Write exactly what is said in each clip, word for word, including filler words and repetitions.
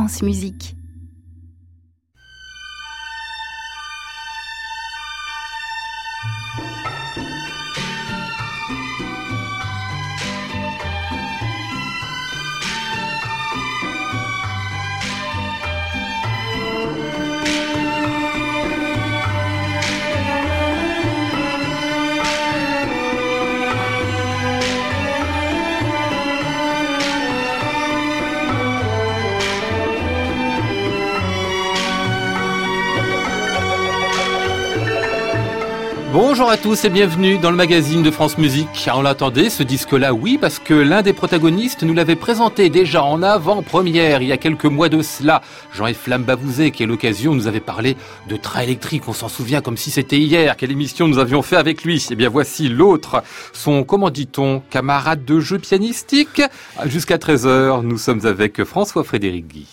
France Musique. Bonjour à tous et bienvenue dans le magazine de France Musique. On l'attendait, ce disque-là, oui, parce que l'un des protagonistes nous l'avait présenté déjà en avant-première il y a quelques mois de cela. Jean-Yves Lambavouzet, qui à l'occasion nous avait parlé de train électrique. On s'en souvient comme si c'était hier. Quelle émission nous avions fait avec lui. Eh bien voici l'autre, son, comment dit-on, camarade de jeu pianistique. Jusqu'à treize heures, nous sommes avec François-Frédéric Guy.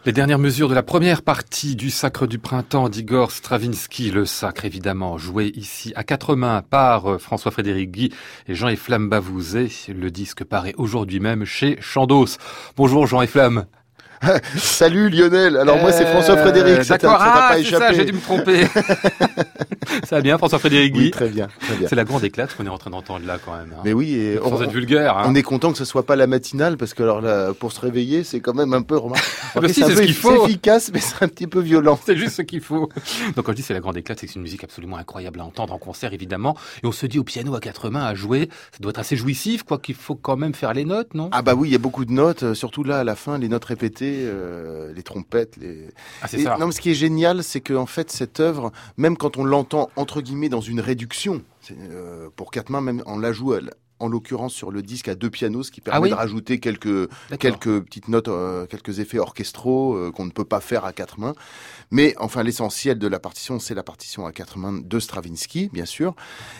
Les dernières mesures de la première partie du Sacre du Printemps d'Igor Stravinsky, le Sacre évidemment, joué ici à quatre mains par François-Frédéric Guy et Jean-Eflamme Bavouzet. Le disque paraît aujourd'hui même chez Chandos. Bonjour Jean-Eflamme. Salut Lionel, alors euh, moi c'est François-Frédéric, ça d'accord, t'a, ça t'a ah, pas c'est échappé. Ça, j'ai dû me tromper. Ça va bien François-Frédéric Guy? Oui, très bien, très bien. C'est la grande éclate qu'on est en train d'entendre là quand même. Hein. Mais oui, et sans on, être vulgaire. Hein. On est content que ce soit pas la matinale parce que alors là, pour se réveiller, c'est quand même un peu remarquable. Okay, si, c'est, c'est, ce qu'il faut. C'est efficace, mais c'est un petit peu violent. C'est juste ce qu'il faut. Donc quand je dis c'est la grande éclate, c'est que c'est une musique absolument incroyable à entendre en concert évidemment. Et on se dit au piano à quatre mains à jouer, ça doit être assez jouissif, quoi qu'il faut quand même faire les notes, non? Ah bah oui, il y a beaucoup de notes, surtout là à la fin, les notes répétées, euh, les trompettes. Les... Ah, c'est et, ça. Non, mais ce qui est génial, c'est que en fait cette œuvre, même quand on l'entend entre guillemets dans une réduction, c'est, euh, pour quatre mains, même on la joue en l'occurrence sur le disque à deux pianos, ce qui permet ah oui de rajouter quelques D'accord. quelques petites notes, euh, quelques effets orchestraux euh, qu'on ne peut pas faire à quatre mains. Mais enfin l'essentiel de la partition, c'est la partition à quatre mains de Stravinsky, bien sûr.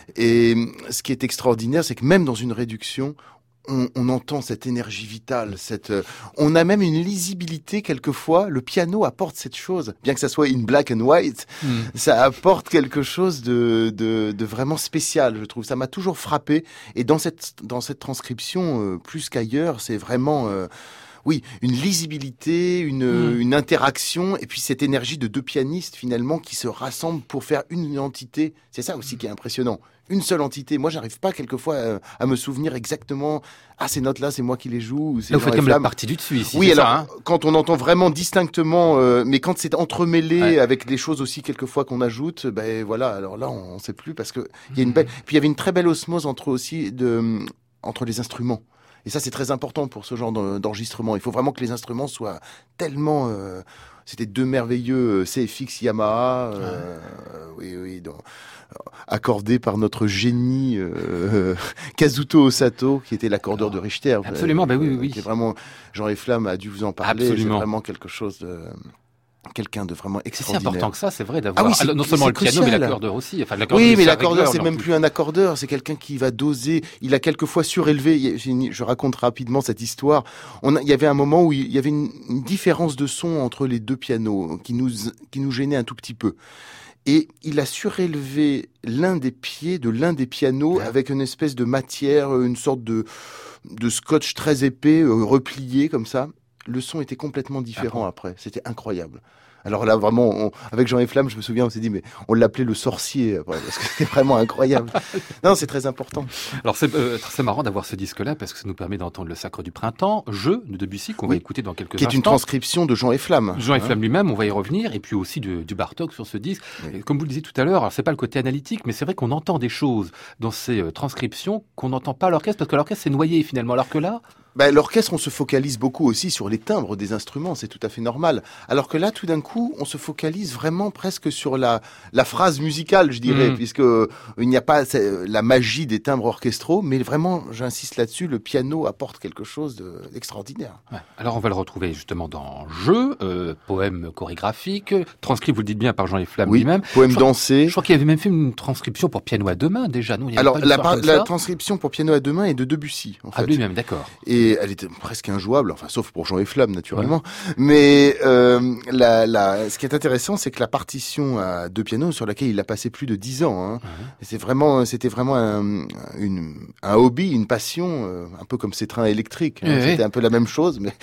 Et ce qui est extraordinaire, c'est que même dans une réduction, On, on entend cette énergie vitale, cette, euh, on a même une lisibilité quelquefois. Le piano apporte cette chose, bien que ça soit in black and white, mm. ça apporte quelque chose de, de, de vraiment spécial, je trouve. Ça m'a toujours frappé. Et dans cette, dans cette transcription, euh, plus qu'ailleurs, c'est vraiment, euh, oui, une lisibilité, une, mm. une interaction, et puis cette énergie de deux pianistes finalement qui se rassemblent pour faire une entité. C'est ça aussi qui est impressionnant. Une seule entité. Moi, j'arrive pas quelquefois à, à me souvenir exactement. Ah, ces notes-là, c'est moi qui les joue. Ou c'est là, vous faites comme la partie du dessus ici. Oui, c'est alors ça, hein quand on entend vraiment distinctement, euh, mais quand c'est entremêlé ouais. avec des choses aussi quelquefois qu'on ajoute, ben voilà. Alors là, on, on sait plus parce que il y a une belle. Puis il y avait une très belle osmose entre aussi de entre les instruments. Et ça, c'est très important pour ce genre d'enregistrement. Il faut vraiment que les instruments soient tellement. Euh, C'était deux merveilleux C F X Yamaha, euh, ouais. oui, oui, donc, accordés par notre génie euh, Kazuto Osato, qui était l'accordeur Alors, de Richter. Absolument, bah oui, oui, oui. Qui est vraiment, Jean-Eflamme a dû vous en parler. Absolument. C'est vraiment quelque chose de. Quelqu'un de vraiment extraordinaire. C'est si important que ça, c'est vrai, d'avoir ah oui, c'est, non seulement le piano, crucial. mais l'accordeur aussi. Enfin, l'accordeur oui, mais l'accordeur, régleur, c'est même plus un accordeur, c'est quelqu'un qui va doser. Il a quelquefois surélevé. Je raconte rapidement cette histoire. On a, il y avait un moment où il y avait une, une différence de son entre les deux pianos qui nous, qui nous gênait un tout petit peu. Et il a surélevé l'un des pieds de l'un des pianos ouais. avec une espèce de matière, une sorte de, de scotch très épais, euh, replié comme ça. Le son était complètement différent ah bon. après. C'était incroyable. Alors là, vraiment, on, avec Jean-Eflamme, je me souviens, on s'est dit, mais on l'appelait le sorcier, après, parce que c'était vraiment incroyable. Non, c'est très important. Alors, c'est, euh, c'est marrant d'avoir ce disque-là, parce que ça nous permet d'entendre le Sacre du Printemps, Jeu de Debussy, qu'on oui. va écouter dans quelques instants. Qui est instants. une transcription de Jean-Eflamme. Jean-Eflamme hein. lui-même, on va y revenir, et puis aussi du, du Bartók sur ce disque. Oui. Et comme vous le disiez tout à l'heure, alors c'est pas le côté analytique, mais c'est vrai qu'on entend des choses dans ces euh, transcriptions qu'on n'entend pas à l'orchestre, parce que l'orchestre c'est noyé finalement, alors que là... Ben, l'orchestre, on se focalise beaucoup aussi sur les timbres des instruments, c'est tout à fait normal. Alors que là, tout d'un coup, on se focalise vraiment presque sur la, la phrase musicale, je dirais, mmh. puisque euh, il n'y a pas la magie des timbres orchestraux, mais vraiment, j'insiste là-dessus, le piano apporte quelque chose de, d'extraordinaire. Ouais. Alors, on va le retrouver justement dans Jeu, euh, poème chorégraphique, transcrit, vous le dites bien, par Jean-Eflamme oui, lui-même. Poème je dansé. Je crois qu'il avait même fait une transcription pour piano à deux mains déjà, non? Il y avait Alors, pas la, par, la ça transcription pour piano à deux mains est de Debussy, en fait. Ah, lui-même, d'accord. Et Et elle était presque injouable, enfin sauf pour Jean-Eflamme naturellement. Ouais. Mais euh, la, la, ce qui est intéressant, c'est que la partition à deux pianos sur laquelle il a passé plus de dix ans, hein, ouais. et c'est vraiment, c'était vraiment un, une, un hobby, une passion, euh, un peu comme ces trains électriques. Hein, ouais, c'était ouais. un peu la même chose, mais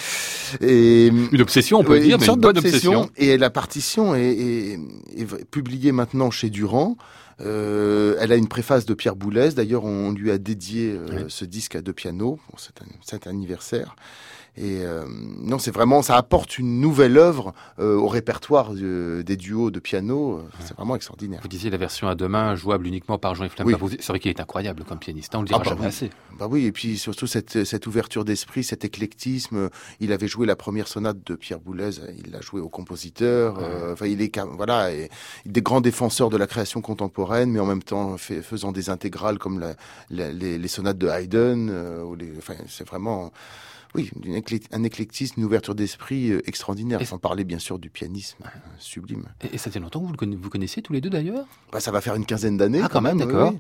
et, une obsession, on peut ouais, dire, une mais sorte une bonne d'obsession. obsession. Et la partition est, est, est publiée maintenant chez Durand. Euh, elle a une préface de Pierre Boulez. D'ailleurs, on lui a dédié euh, oui. ce disque à deux pianos pour cet, cet anniversaire. Et euh, non, c'est vraiment, ça apporte une nouvelle œuvre euh, au répertoire de, des duos de piano. C'est vraiment extraordinaire. Vous disiez la version à deux mains, jouable uniquement par Jean-Eflamme Bavouzet. Oui. C'est vrai qu'il est incroyable comme pianiste. On le dira ah, bah jamais oui. assez. Bah oui, et puis surtout cette, cette ouverture d'esprit, cet éclectisme. Il avait joué la première sonate de Pierre Boulez. Il l'a joué au compositeur. Ouais. Euh, enfin, il est voilà, et, des grands défenseurs de la création contemporaine, mais en même temps fait, faisant des intégrales comme la, la, les, les sonates de Haydn. Euh, ou les, enfin, c'est vraiment. Oui, un éclectisme, une ouverture d'esprit extraordinaire, et sans parler bien sûr du pianisme euh, sublime. Et, et ça fait longtemps que vous, le conna- vous connaissez tous les deux d'ailleurs ? Bah, ça va faire une quinzaine d'années. Ah, quand, quand même, même, d'accord. Oui.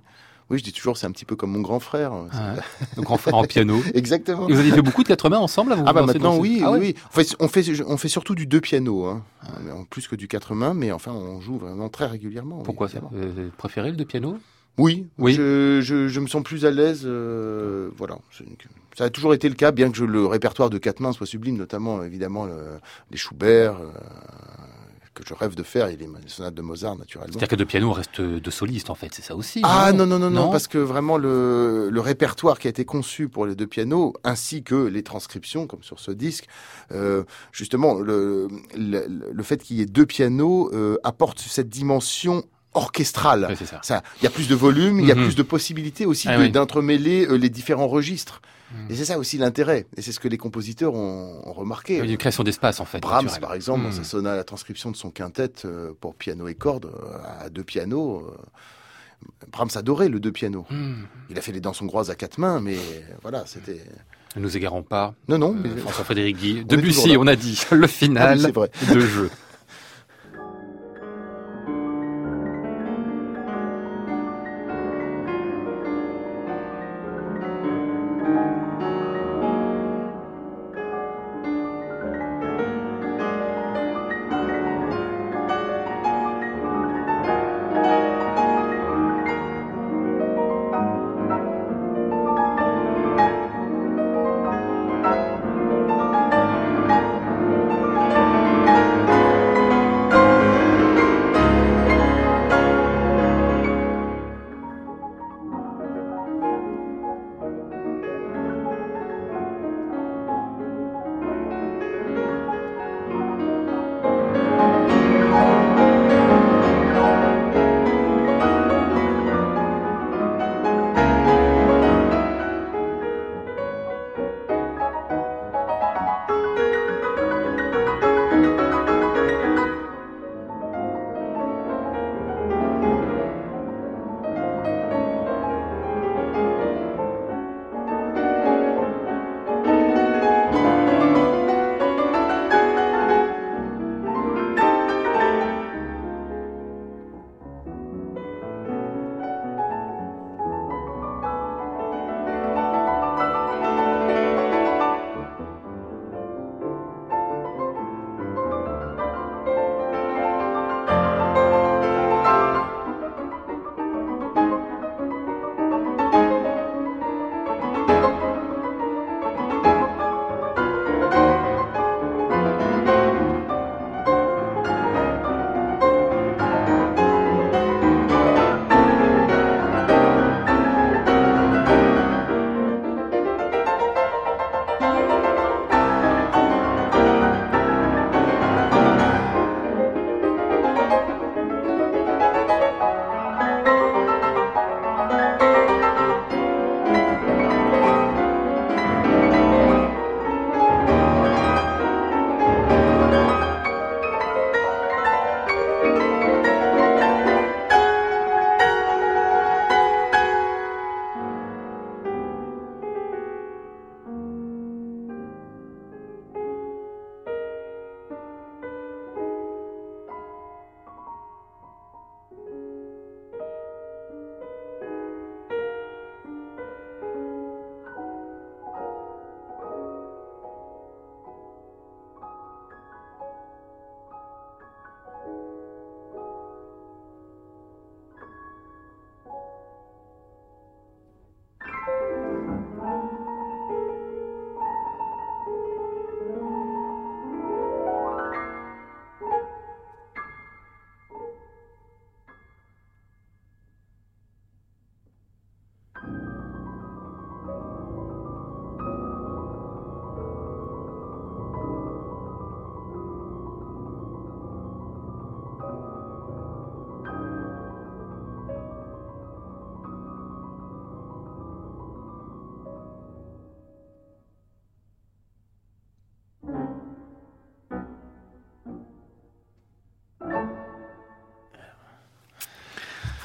Oui, je dis toujours, c'est un petit peu comme mon grand frère. Ah ouais. Le grand frère en piano. Exactement. Et vous avez fait beaucoup de quatre mains ensemble, là, vous Ah bah vous maintenant, dans oui, ah oui, ouais. oui. On fait, on fait, on fait surtout du deux pianos, hein. Ah. En plus que du quatre mains, mais enfin, on joue vraiment très régulièrement. Pourquoi oui, ça euh, Vous préférez le deux pianos? Oui, oui. Je, je, je me sens plus à l'aise. Euh, voilà, ça a toujours été le cas, bien que je, le répertoire de quatre mains soit sublime, notamment évidemment le, les Schubert. Euh, que je rêve de faire, et les sonates de Mozart, naturellement. C'est-à-dire que de piano, on reste deux solistes, en fait, c'est ça aussi? Ah non, non, non, non, non, parce que vraiment, le, le répertoire qui a été conçu pour les deux pianos, ainsi que les transcriptions, comme sur ce disque, euh, justement, le, le, le fait qu'il y ait deux pianos euh, apporte cette dimension orchestrale. Oui, c'est ça. Ça, il y a plus de volume, il mm-hmm. y a plus de possibilités aussi ah, de, oui. d'entremêler euh, les différents registres. Et c'est ça aussi l'intérêt. Et c'est ce que les compositeurs ont, ont remarqué. Il y a une création d'espace, en fait. Brahms, naturel. par exemple, mmh. dans sa sonate, la transcription de son quintet euh, pour piano et cordes, euh, à deux pianos, euh, Brahms adorait le deux pianos. Mmh. Il a fait les danses hongroises à quatre mains, mais voilà, c'était... Ne nous égarons pas. Non, non. Euh, Mais... François-Frédéric Guy. Debussy, on a dit. Le final ah oui, de jeu.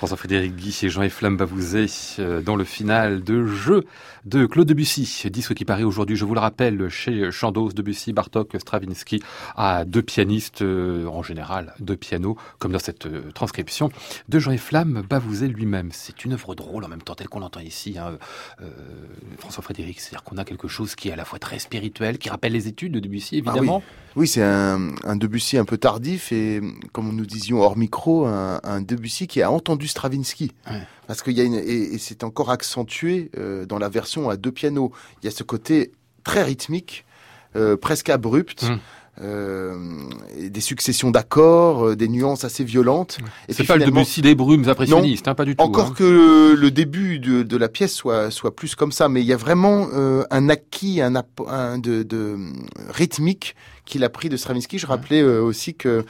François-Frédéric Guy et Jean-Eflamme Bavouzet dans le final de Jeu de Claude Debussy, disque qui paraît aujourd'hui, je vous le rappelle, chez Chandos, Debussy, Bartók, Stravinsky, à deux pianistes, en général deux pianos, comme dans cette transcription de Jean-Eflamme Bavouzet lui-même. C'est une œuvre drôle en même temps, telle qu'on l'entend ici, hein, euh, François-Frédéric, c'est-à-dire qu'on a quelque chose qui est à la fois très spirituel, qui rappelle les études de Debussy, évidemment. Ah oui. Oui, c'est un, un Debussy un peu tardif et, comme nous disions hors micro, un, un Debussy qui a entendu Stravinsky. Ouais. Parce qu'il y a une, et, et c'est encore accentué euh, dans la version à deux pianos. Il y a ce côté très rythmique, euh, presque abrupt. Mmh. Euh, et des successions d'accords, euh, des nuances assez violentes. Et c'est pas le Debussy des brumes impressionnistes, hein, pas du tout. Encore hein. que le, le début de, de la pièce soit, soit plus comme ça, mais il y a vraiment euh, un acquis, un, un de, de rythmique qu'il a pris de Stravinsky. Je rappelais euh, aussi que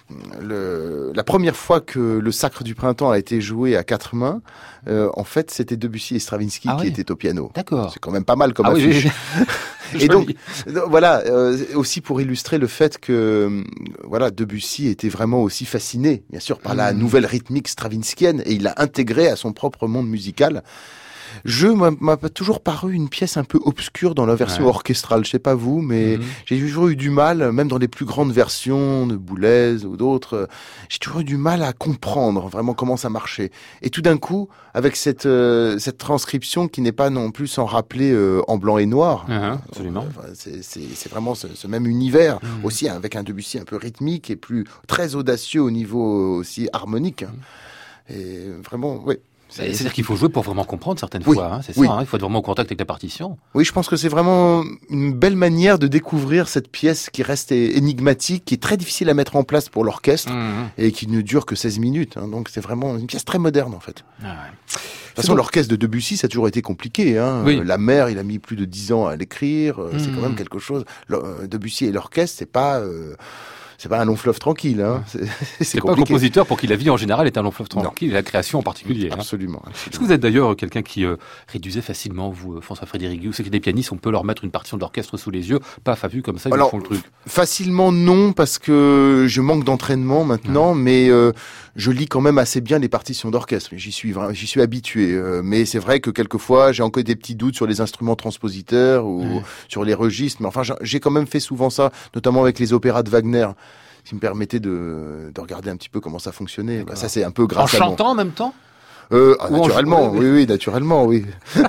Le, la première fois que le Sacre du Printemps a été joué à quatre mains, euh, en fait, c'était Debussy et Stravinsky ah qui oui. étaient au piano. D'accord. C'est quand même pas mal comme ah affiche. Oui, oui. Et donc, voilà, euh, aussi pour illustrer le fait que, voilà, Debussy était vraiment aussi fasciné, bien sûr, par mmh. la nouvelle rythmique stravinskienne, et il l'a intégrée à son propre monde musical. Je m'a toujours paru une pièce un peu obscure dans la version ouais. orchestrale. Je sais pas vous, mais mmh. j'ai toujours eu du mal, même dans les plus grandes versions de Boulez ou d'autres, j'ai toujours eu du mal à comprendre vraiment comment ça marchait. Et tout d'un coup, avec cette euh, cette transcription qui n'est pas non plus sans rappeler euh, en blanc et noir, mmh, absolument. Euh, c'est vraiment ce, ce même univers mmh. aussi avec un Debussy un peu rythmique et plus très audacieux au niveau aussi harmonique. Mmh. Et vraiment, oui. C'est-à-dire qu'il faut jouer pour vraiment comprendre certaines oui, fois, hein, c'est oui. ça, hein, il faut être vraiment en contact avec la partition. Oui, je pense que c'est vraiment une belle manière de découvrir cette pièce qui reste énigmatique, qui est très difficile à mettre en place pour l'orchestre mmh. et qui ne dure que seize minutes. Hein, donc c'est vraiment une pièce très moderne en fait. Ah ouais. De toute façon, l'orchestre de Debussy, ça a toujours été compliqué. Hein. Oui. La Mer, il a mis plus de dix ans à l'écrire. Mmh. C'est quand même quelque chose. Le, Debussy et l'orchestre, c'est pas... Euh, C'est pas un long fleuve tranquille, hein. C'est pas un compositeur pour qui la vie en général est un long fleuve tranquille, et la création en particulier. Absolument. Hein. Est-ce que vous êtes d'ailleurs quelqu'un qui euh, réduisait facilement, vous, François-Frédéric Guy, ou c'est que des pianistes, on peut leur mettre une partition d'orchestre sous les yeux, paf, à vue comme ça, ils Alors, font le truc. Facilement non, parce que je manque d'entraînement maintenant, ouais. mais euh, je lis quand même assez bien les partitions d'orchestre. J'y suis, j'y suis habitué. Euh, mais c'est vrai que quelquefois, j'ai encore des petits doutes sur les instruments transpositeurs ou ouais. sur les registres. Mais enfin, j'ai quand même fait souvent ça, notamment avec les opéras de Wagner, qui me permettait de, de regarder un petit peu comment ça fonctionnait. Bah, ça, c'est un peu grâce en à En chantant mon... en même temps euh, ah, Naturellement, oui, oui, naturellement, oui.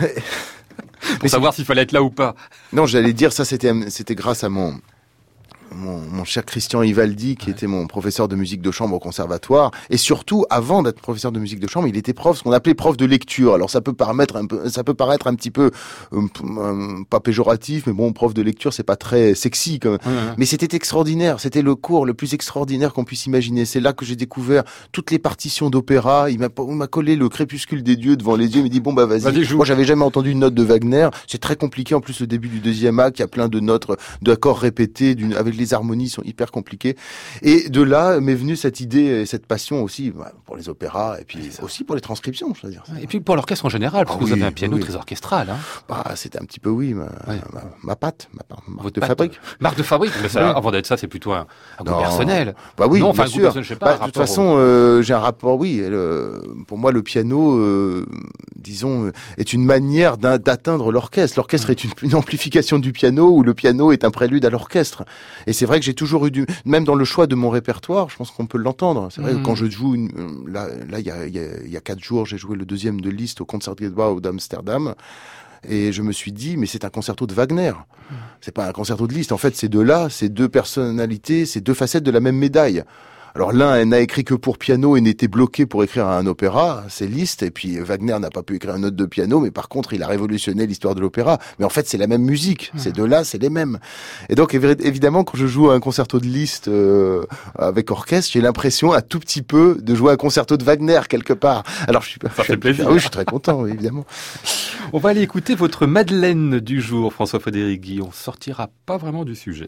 Pour savoir s'il fallait être là ou pas. Non, j'allais dire, ça, c'était c'était grâce à mon... Mon, mon cher Christian Ivaldi, qui ouais. était mon professeur de musique de chambre au conservatoire, et surtout, avant d'être professeur de musique de chambre, il était prof, ce qu'on appelait prof de lecture. Alors ça peut paraître un peu, ça peut paraître un petit peu euh, euh, pas péjoratif, mais bon, prof de lecture, c'est pas très sexy, quand même. Ouais, ouais. Mais c'était extraordinaire. C'était le cours le plus extraordinaire qu'on puisse imaginer. C'est là que j'ai découvert toutes les partitions d'opéra. Il m'a, il m'a collé le Crépuscule des dieux devant les yeux. Il m'a dit bon bah vas-y. Vas-y, moi j'avais jamais entendu une note de Wagner. C'est très compliqué. En plus, le début du deuxième acte, il y a plein de notes, d'accords répétés, d'une avec les harmonies sont hyper compliquées. Et de là m'est venue cette idée et cette passion aussi bah, pour les opéras et puis aussi pour les transcriptions, je veux dire. Et puis pour l'orchestre en général, parce ah, que oui, vous avez un piano oui. très orchestral. Hein. Bah, c'était un petit peu, oui, ma, ouais. ma, ma patte, ma, ma marque de patte. fabrique. Marque de fabrique, mais ça, avant d'être ça, c'est plutôt un, un goût personnel. Bah oui, non, bien enfin, sûr. Je sais pas, bah, de toute façon, au... euh, j'ai un rapport, oui. Le, pour moi, le piano, euh, disons, est une manière d'atteindre l'orchestre. L'orchestre mmh. est une, une amplification du piano, où le piano est un prélude à l'orchestre. Et c'est vrai que j'ai toujours eu du, même dans le choix de mon répertoire, je pense qu'on peut l'entendre. C'est vrai mmh. que quand je joue, une, là, là, il y a, il y a, il y a quatre jours, j'ai joué le deuxième de Liszt au Concertgebouw d'Amsterdam. Et je me suis dit, mais c'est un concerto de Wagner. Mmh. C'est pas un concerto de Liszt. En fait, c'est de là, c'est deux personnalités, c'est deux facettes de la même médaille. Alors l'un n'a écrit que pour piano et n'était bloqué pour écrire un opéra, c'est Liszt, et puis Wagner n'a pas pu écrire une note de piano, mais par contre il a révolutionné l'histoire de l'opéra. Mais en fait c'est la même musique, mmh. ces deux-là c'est les mêmes. Et donc évidemment quand je joue un concerto de Liszt euh, avec orchestre, j'ai l'impression un tout petit peu de jouer un concerto de Wagner quelque part. Alors je suis, Ça je fait suis, plaisir. Ah oui, je suis très content, oui, évidemment. On va aller écouter votre Madeleine du jour, François-Frédéric Guy. On sortira pas vraiment du sujet.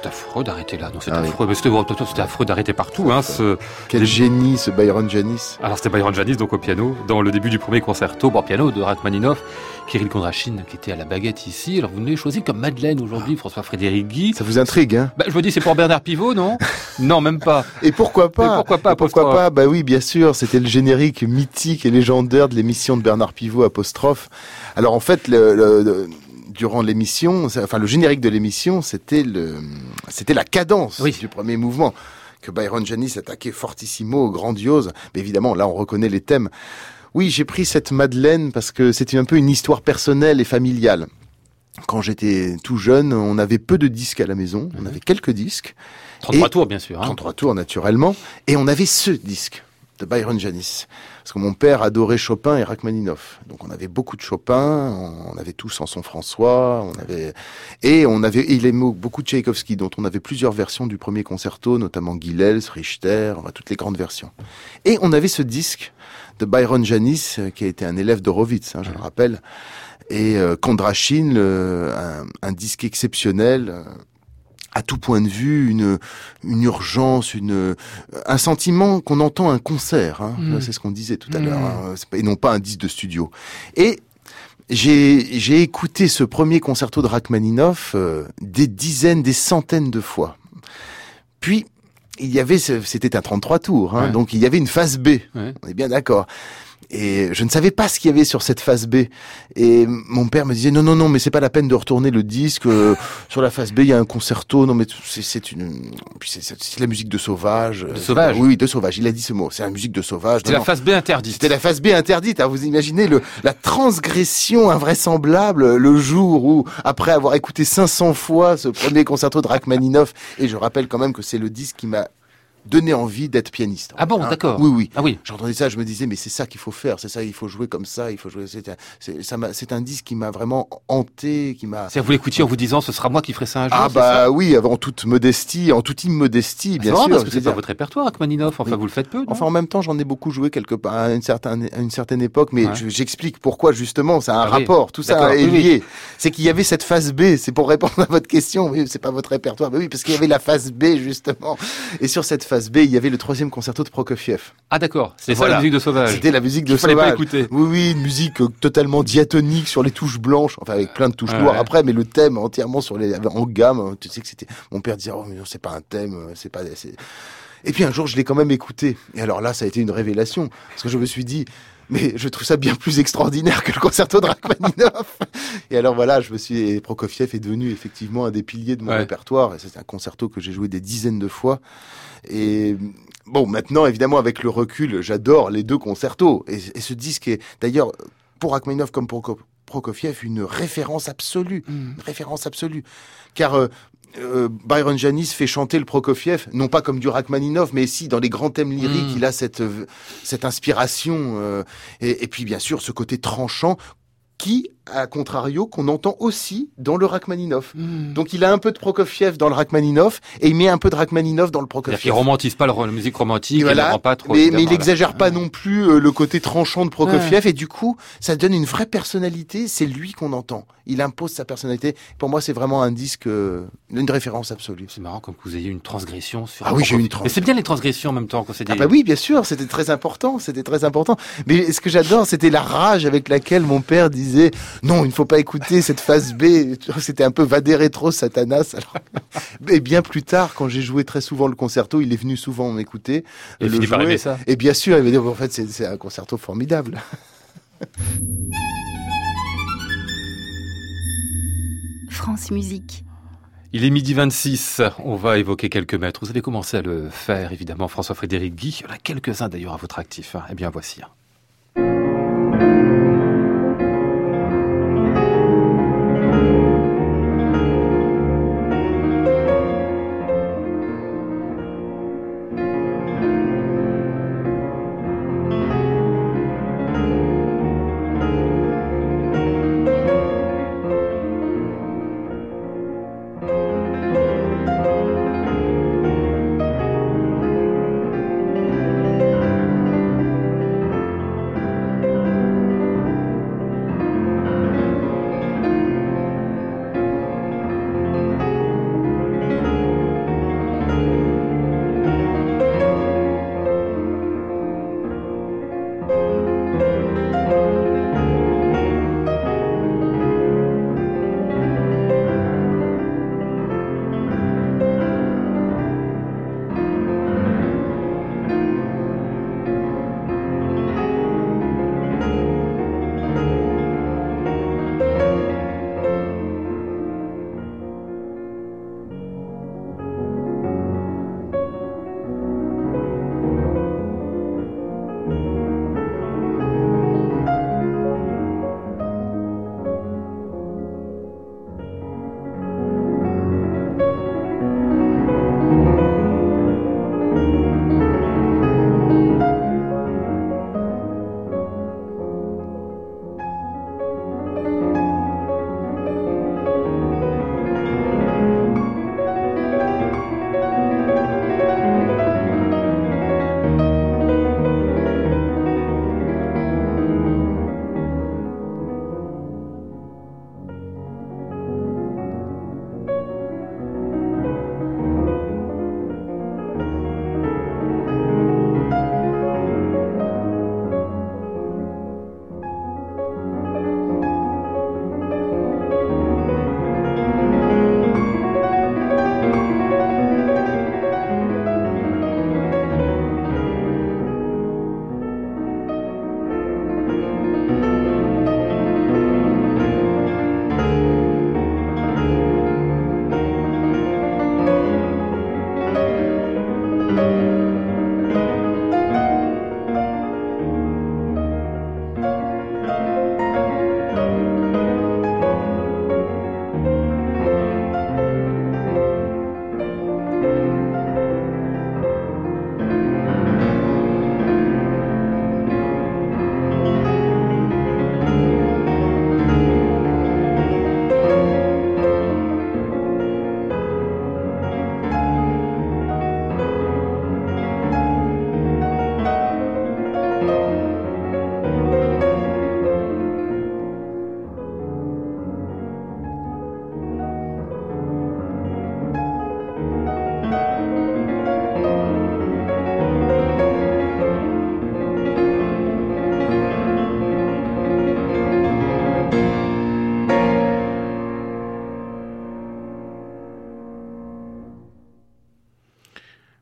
c'est affreux d'arrêter là. Non, c'est ah, affreux. Oui. Mais c'était, c'était affreux d'arrêter partout. Hein, ce... Quel Les... génie, ce Byron Janis. Alors, c'était Byron Janis, donc au piano, dans le début du premier concerto, bon, piano de Rachmaninoff, Kirill Kondrachine, qui était à la baguette ici. Alors, vous nous l'avez choisi comme Madeleine aujourd'hui, François-Frédéric Guy. Ça vous intrigue, hein? Bah, je me dis, c'est pour Bernard Pivot, non? Non, même pas. Et pourquoi pas? Et pourquoi pas, et pourquoi pas? Bah oui, bien sûr, c'était le générique mythique et légendaire de l'émission de Bernard Pivot, Apostrophe. Alors, en fait, le, le, le durant l'émission, enfin, le générique de l'émission, c'était le, c'était la cadence oui. du premier mouvement que Byron Janis attaquait fortissimo, grandiose. Mais évidemment, là, on reconnaît les thèmes. Oui, j'ai pris cette Madeleine parce que c'était un peu une histoire personnelle et familiale. Quand j'étais tout jeune, on avait peu de disques à la maison. On avait quelques disques. trente-trois tours, bien sûr. Hein. trente-trois tours, naturellement. Et on avait ce disque de Byron Janis. Parce que mon père adorait Chopin et Rachmaninoff. Donc on avait beaucoup de Chopin, on avait tous Samson François, on avait et on avait il aimait beaucoup de Tchaïkovski, dont on avait plusieurs versions du premier concerto, notamment Gilels, Richter, enfin, toutes les grandes versions. Et on avait ce disque de Byron Janis, qui a été un élève d'Horowitz, hein, je le rappelle, et euh, Kondrachine, le, un, un disque exceptionnel. Euh, à tout point de vue, une, une urgence, une, un sentiment qu'on entend un concert. Hein. Mmh. C'est ce qu'on disait tout à mmh. l'heure, hein, et non pas un disque de studio. Et j'ai, j'ai écouté ce premier concerto de Rachmaninoff euh, des dizaines, des centaines de fois. Puis, il y avait, c'était un trente-trois tours, hein, ouais. donc il y avait une phase B. Ouais. On est bien d'accord. Et je ne savais pas ce qu'il y avait sur cette phase B. Et mon père me disait non, non, non, mais c'est pas la peine de retourner le disque. Euh, sur la phase B, il y a un concerto. Non, mais c'est, c'est une, puis c'est, c'est, c'est la musique de Sauvage. De Sauvage. Oui, de Sauvage. Il a dit ce mot. C'est la musique de Sauvage. C'était non, la phase B interdite. C'était la phase B interdite. Alors vous imaginez le, la transgression invraisemblable le jour où, après avoir écouté cinq cents fois ce premier concerto de Rachmaninoff, et je rappelle quand même que c'est le disque qui m'a donner envie d'être pianiste. Ah bon, hein, d'accord. Oui, oui. Ah oui. J'entendais ça, je me disais, mais c'est ça qu'il faut faire, c'est ça, il faut jouer comme ça, il faut jouer. C'est un, c'est, ça m'a, c'est un disque qui m'a vraiment hanté, qui m'a. C'est vous l'écoutiez en vous disant, ce sera moi qui ferai ça un jour. Ah bah oui, en toute modestie, en toute immodestie, bien c'est sûr. Parce que c'est pas votre répertoire, Rachmaninoff. Enfin, oui. Vous le faites peu. Non enfin, en même temps, j'en ai beaucoup joué quelque part à une certaine, à une certaine époque, mais ouais. je, j'explique pourquoi justement. C'est un ah, rapport, oui. tout ça d'accord. est lié. Oui. C'est qu'il y avait cette phase B. C'est pour répondre à votre question. Oui, c'est pas votre répertoire, mais oui, parce qu'il y avait la phase B justement. Et sur cette phase B, il y avait le troisième concerto de Prokofiev. Ah d'accord, c'est voilà. ça la musique de Sauvage. C'était la musique de Il Sauvage. Fallait pas écouter. Oui, oui, une musique euh, totalement diatonique sur les touches blanches, enfin avec plein de touches ouais, noires ouais. après, mais le thème entièrement sur les en gamme. Tu sais que c'était. Mon père disait oh mais non c'est pas un thème, c'est pas. C'est... Et puis un jour je l'ai quand même écouté. Et alors là ça a été une révélation parce que je me suis dit. Mais je trouve ça bien plus extraordinaire que le concerto de Rachmaninoff. Et alors voilà, je me suis et Prokofiev est devenu effectivement un des piliers de mon ouais. répertoire. Et c'est un concerto que j'ai joué des dizaines de fois. Et bon, maintenant évidemment avec le recul, j'adore les deux concertos. Et, et ce disque est d'ailleurs pour Rachmaninoff comme pour Prokofiev une référence absolue, mmh. une référence absolue. Car euh, Euh, Byron Janis fait chanter le Prokofiev, non pas comme du Rachmaninoff, mais si dans les grands thèmes lyriques, mmh. il a cette cette inspiration euh, et, et puis bien sûr ce côté tranchant qui, à contrario, qu'on entend aussi dans le Rachmaninoff. Mmh. Donc il a un peu de Prokofiev dans le Rachmaninoff et il met un peu de Rachmaninoff dans le Prokofiev. C'est-à-dire qu'il romantise pas la musique romantique, voilà, il ne rend pas trop. Mais, mais il exagère là. pas non plus euh, le côté tranchant de Prokofiev ouais. et du coup, ça donne une vraie personnalité. C'est lui qu'on entend. Il impose sa personnalité. Pour moi, c'est vraiment un disque, euh, une référence absolue. C'est marrant comme que vous ayez une transgression sur. Ah oui, j'ai eu une transgression. Mais c'est bien les transgressions en même temps quand c'est des... Ah bah oui, bien sûr, c'était très important, c'était très important. Mais ce que j'adore, c'était la rage avec laquelle mon père disait non, il ne faut pas écouter cette phase B. C'était un peu Vade Retro Satanas. Alors... Et bien plus tard, quand j'ai joué très souvent le concerto, il est venu souvent m'écouter. Il finit par aimer ça. Et bien sûr, il m'a dit en fait, c'est, c'est un concerto formidable. France Musique. Il est midi vingt-six, on va évoquer quelques maîtres. Vous avez commencé à le faire, évidemment, François-Frédéric Guy. Il y en a quelques-uns d'ailleurs à votre actif. Eh bien, voici.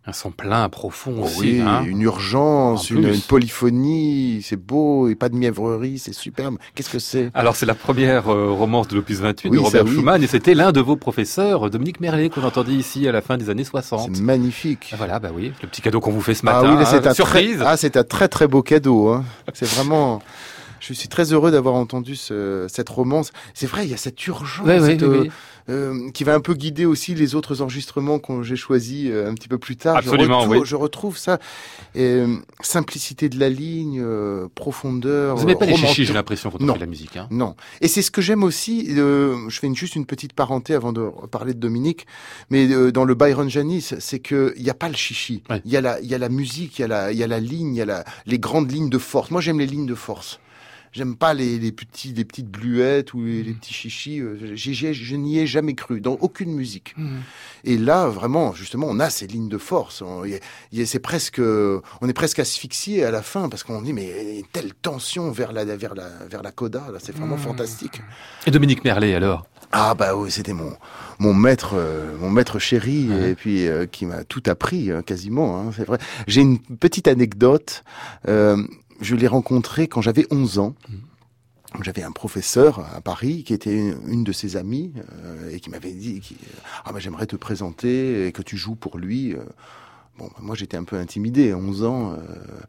Un son plein, profond oh aussi. Oui, hein. une urgence, une, une polyphonie, c'est beau, et pas de mièvrerie, c'est superbe. Qu'est-ce que c'est? Alors c'est la première euh, romance de l'opus vingt-huit oui, de Robert oui. Schumann, et c'était l'un de vos professeurs, Dominique Merlet, qu'on entendait ici à la fin des années soixante. C'est magnifique. Ah, voilà, bah oui, le petit cadeau qu'on vous fait ce matin. Ah oui, là, c'est hein, un surprise. Très, ah, c'est un très très beau cadeau. Hein. C'est vraiment. Je suis très heureux d'avoir entendu ce, cette romance. C'est vrai, il y a cette urgence oui, oui, cette, oui, oui. Euh, qui va un peu guider aussi les autres enregistrements que j'ai choisis euh, un petit peu plus tard. Absolument, je retrouve, oui. Je retrouve ça. Euh, simplicité de la ligne, euh, profondeur. Vous n'avez pas romantique. les chichis, j'ai l'impression, quand on non. fait de la musique. Hein. Non. Et c'est ce que j'aime aussi. Euh, je fais une, juste une petite parenthèse avant de parler de Dominique. Mais euh, dans le Byron Janis, c'est que il y a pas le chichi. Il ouais. y a la, il y a la musique, il y a la, il y a la ligne, il y a la, les grandes lignes de force. Moi, j'aime les lignes de force. J'aime pas les, les petits, les petites bluettes ou les, les petits chichis. J'ai, j'ai, je n'y ai jamais cru dans aucune musique. Mmh. Et là, vraiment, justement, on a ces lignes de force. On, y a, y a, c'est presque, on est presque asphyxié à la fin parce qu'on dit mais il y a une telle tension vers la, vers la, vers la coda. Là, c'est vraiment mmh. fantastique. Et Dominique Merlet alors? Ah bah oui, c'était mon mon maître, euh, mon maître chéri mmh. et puis euh, qui m'a tout appris euh, quasiment. Hein, c'est vrai. J'ai une petite anecdote. Euh, Je l'ai rencontré quand j'avais onze ans. J'avais un professeur à Paris qui était une de ses amies euh, et qui m'avait dit qui, « Ah ben j'aimerais te présenter et que tu joues pour lui. » Bon, moi j'étais un peu intimidé à onze ans. Euh,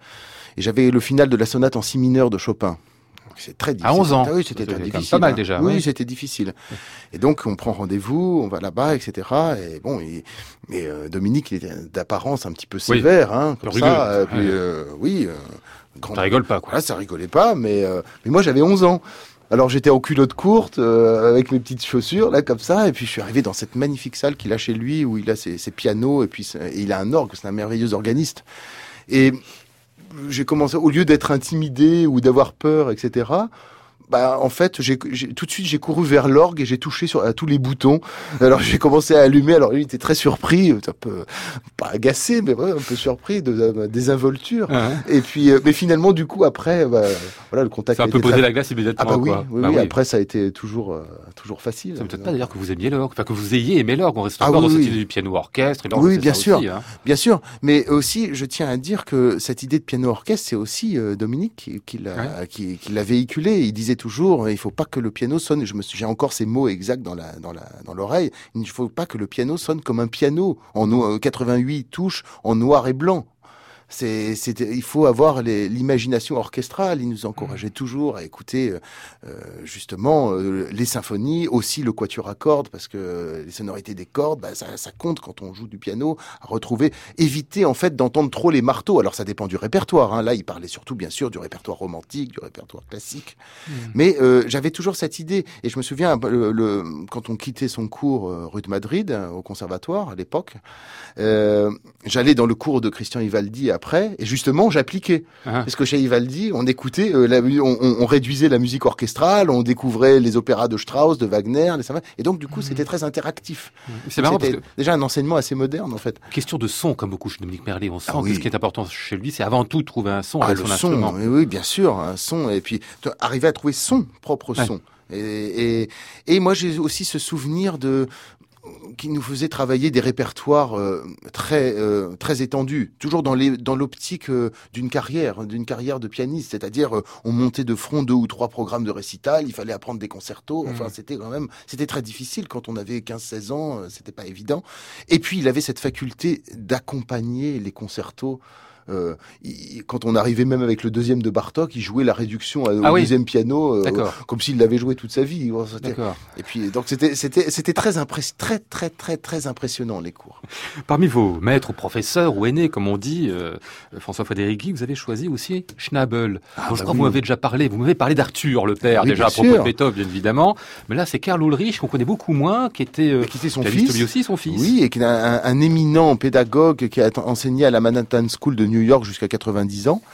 et j'avais le final de la sonate en si mineur de Chopin. C'est très difficile. À onze ans. Ah oui, c'était très difficile. Pas mal déjà. Oui, oui. c'était difficile. Et donc, on prend rendez-vous, on va là-bas, et cetera. Et bon, et, mais euh, Dominique, il était d'apparence un petit peu sévère, oui. hein, comme Rigole. ça. Euh, puis, euh, oui. Euh, grand... Ça rigole pas, quoi. Voilà, ça rigolait pas, mais, euh, mais moi, j'avais onze ans. Alors, j'étais en culotte courte, euh, avec mes petites chaussures, là, comme ça. Et puis, je suis arrivé dans cette magnifique salle qu'il a chez lui, où il a ses, ses pianos, et puis et il a un orgue, c'est un merveilleux organiste. Et j'ai commencé, au lieu d'être intimidé ou d'avoir peur, et cetera, bah, en fait, j'ai, j'ai, tout de suite, j'ai couru vers l'orgue et j'ai touché sur, à tous les boutons. Alors, j'ai commencé à allumer. Alors, lui, il était très surpris, un peu, pas agacé, mais ouais, un peu surpris de, de désinvolture. Uh-huh. Et puis, euh, mais finalement, du coup, après, bah, voilà, le contact. Ça a un peu posé très... la glace immédiatement. Ah, bah oui, quoi. oui, bah oui, oui. Après, ça a été toujours, euh, toujours facile. Ça ne peut-être pas d'ailleurs que vous aimiez l'orgue, enfin, que vous ayez aimé l'orgue. On reste ah, encore oui, dans oui. cette idée du piano orchestre. Et l'orgue, oui, c'est bien ça sûr. Aussi, hein. Bien sûr. Mais aussi, je tiens à dire que cette idée de piano orchestre, c'est aussi euh, Dominique qui, qui l'a, ouais. qui, qui l'a véhiculé. Il disait toujours, il faut pas que le piano sonne, je me suis, j'ai encore ces mots exacts dans la, dans la, dans l'oreille. Il ne faut pas que le piano sonne comme un piano en no- quatre-vingt-huit touches en noir et blanc. C'est, c'est, il faut avoir les, l'imagination orchestrale. Il nous encourageait toujours à écouter euh, justement euh, les symphonies, aussi le quatuor à cordes, parce que les sonorités des cordes, bah, ça, ça compte quand on joue du piano. À retrouver, éviter en fait d'entendre trop les marteaux. Alors ça dépend du répertoire. Hein. Là, il parlait surtout bien sûr du répertoire romantique, du répertoire classique. Mmh. Mais euh, j'avais toujours cette idée, et je me souviens le, le, quand on quittait son cours euh, rue de Madrid hein, au conservatoire à l'époque, euh, j'allais dans le cours de Christian Ivaldi après, et justement, j'appliquais. Ah. Parce que chez Ivaldi, on écoutait, euh, la, on, on réduisait la musique orchestrale, on découvrait les opéras de Strauss, de Wagner, les et donc du coup, mmh. c'était très interactif. Mmh. C'est marrant c'était parce que... déjà un enseignement assez moderne, en fait. Question de son, comme beaucoup chez Dominique Merlet, on sent ah, oui. que ce qui est important chez lui, c'est avant tout trouver un son ah, avec le son son, instrument. Oui, oui, bien sûr, un son, et puis arriver à trouver son propre ouais. son. Et, et, et moi, j'ai aussi ce souvenir de qui nous faisait travailler des répertoires euh, très euh, très étendus, toujours dans les dans l'optique euh, d'une carrière, d'une carrière de pianiste, c'est-à-dire euh, on montait de front deux ou trois programmes de récital, il fallait apprendre des concertos, enfin mmh. c'était quand même c'était très difficile quand on avait quinze seize ans, euh, c'était pas évident. Et puis il avait cette faculté d'accompagner les concertos. Euh, il, quand on arrivait même avec le deuxième de Bartók, il jouait la réduction au ah oui. deuxième piano, euh, comme s'il l'avait joué toute sa vie. D'accord. Et puis donc c'était c'était c'était très impress- très très très très impressionnant les cours. Parmi vos maîtres ou professeurs ou aînés, comme on dit, euh, François Frédéric, vous avez choisi aussi Schnabel. Ah, bon, je bah crois oui. que vous m'avez déjà parlé. Vous m'avez parlé d'Arthur, le père, oui, déjà à propos sûr. de Beethoven, bien évidemment. Mais là, c'est Karl Ulrich qu'on connaît beaucoup moins, qui était, euh, qui était son fils, lui aussi, son fils. Oui, et qui est un, un éminent pédagogue qui a enseigné à la Manhattan School de New York jusqu'à quatre-vingt-dix ans.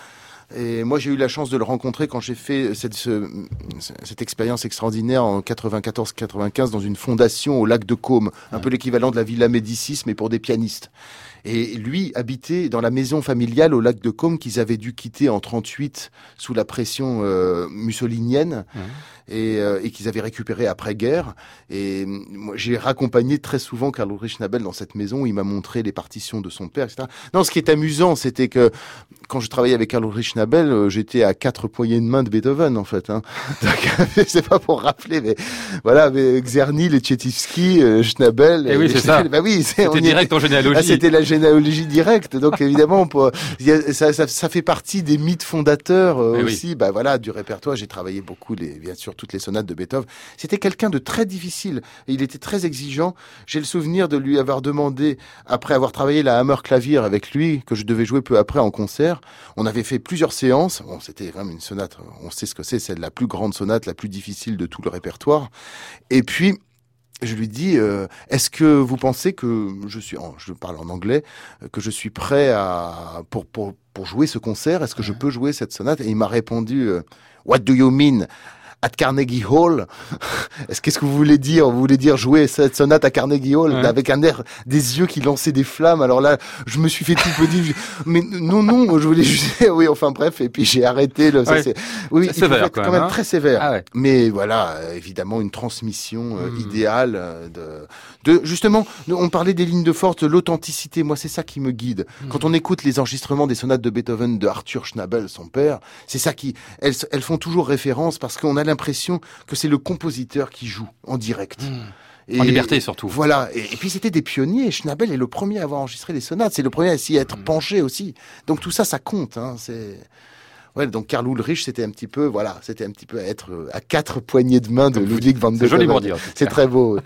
Et moi, j'ai eu la chance de le rencontrer quand j'ai fait cette, ce, cette expérience extraordinaire en quatre-vingt-quatorze quatre-vingt-quinze dans une fondation au lac de Caume, un peu l'équivalent de la Villa Médicis, mais pour des pianistes. Et lui habitait dans la maison familiale au lac de Caume qu'ils avaient dû quitter en trente-huit sous la pression euh, mussolinienne. Mmh. Et, euh, et qu'ils avaient récupéré après-guerre. Et moi, j'ai raccompagné très souvent Karl Ulrich Schnabel dans cette maison où il m'a montré les partitions de son père, et cetera. Non, ce qui est amusant, c'était que quand je travaillais avec Karl Ulrich Schnabel, euh, j'étais à quatre poignées de main de Beethoven, en fait. Hein. Donc, c'est pas pour rappeler, mais voilà, mais Czerny, Tchaïkovsky, euh, Schnabel. Et, et oui, c'est Schnabel, ça. Bah oui, c'est, c'était direct est... en généalogie. Ah, c'était la généalogie directe. Donc évidemment, pour, ça, ça, ça fait partie des mythes fondateurs euh, aussi. Oui. Bah voilà, du répertoire. J'ai travaillé beaucoup, les, bien sûr, toutes les sonates de Beethoven. C'était quelqu'un de très difficile. Et il était très exigeant. J'ai le souvenir de lui avoir demandé, après avoir travaillé la Hammer Clavier avec lui, que je devais jouer peu après en concert. On avait fait plusieurs séances. Bon, c'était vraiment une sonate. On sait ce que c'est. C'est la plus grande sonate, la plus difficile de tout le répertoire. Et puis, je lui dis, euh, est-ce que vous pensez que je suis, oh, je parle en anglais, que je suis prêt à pour pour pour jouer ce concert? Est-ce que je peux jouer cette sonate? Et il m'a répondu, euh, What do you mean? At Carnegie Hall. Est-ce qu'est-ce que vous voulez dire? Vous voulez dire jouer cette sonate à Carnegie Hall, ouais. Avec un air, des yeux qui lançaient des flammes. Alors là, je me suis fait tout petit. Mais non, non, je voulais juste, oui, enfin bref. Et puis j'ai arrêté. Le, ça, ouais. c'est, oui, c'est sévère, être quand même, même hein. Très sévère. Ah ouais. Mais voilà, évidemment, une transmission euh, mmh. idéale de, de, justement, on parlait des lignes de force, de l'authenticité. Moi, c'est ça qui me guide. Mmh. Quand on écoute les enregistrements des sonates de Beethoven de Arthur Schnabel, son père, c'est ça qui, elles, elles font toujours référence parce qu'on a l'impression que c'est le compositeur qui joue en direct. Mmh. Et en liberté surtout. Voilà. Et, et puis c'était des pionniers. Schnabel est le premier à avoir enregistré les sonates. C'est le premier à s'y être mmh. penché aussi. Donc tout ça, ça compte. Hein. C'est ouais. Donc Karl Ulrich, c'était un petit peu, voilà, c'était un petit peu être à quatre poignées de main de Ludwig van Beethoven. C'est joli pour dire. C'est très beau.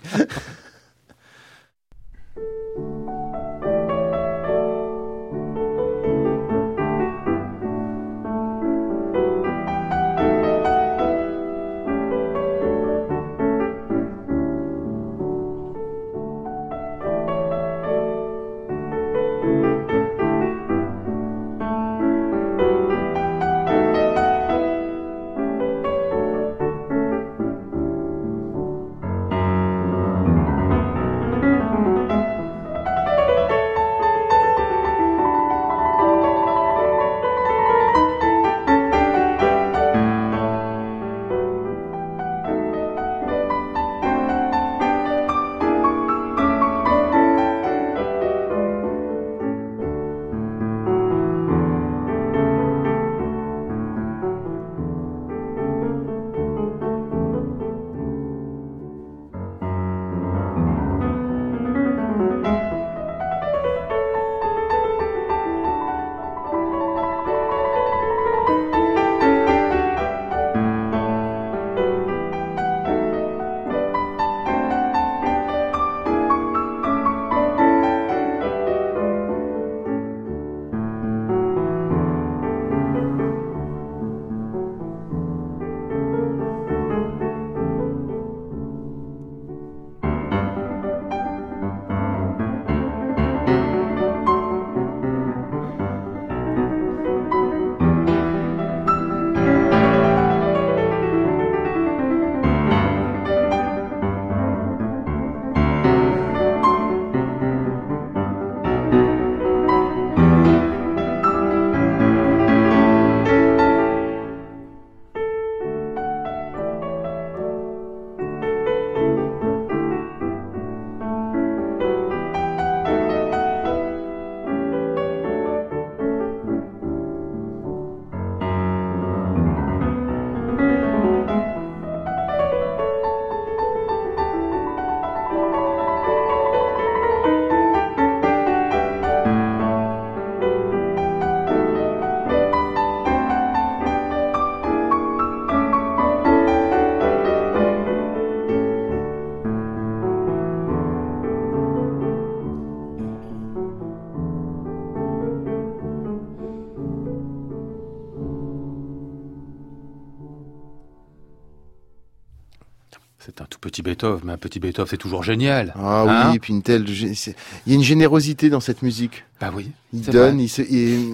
C'est un tout petit Beethoven, mais un petit Beethoven, c'est toujours génial. Ah hein oui, et puis une telle, il y a une générosité dans cette musique. Bah oui. Il donne, il se, il,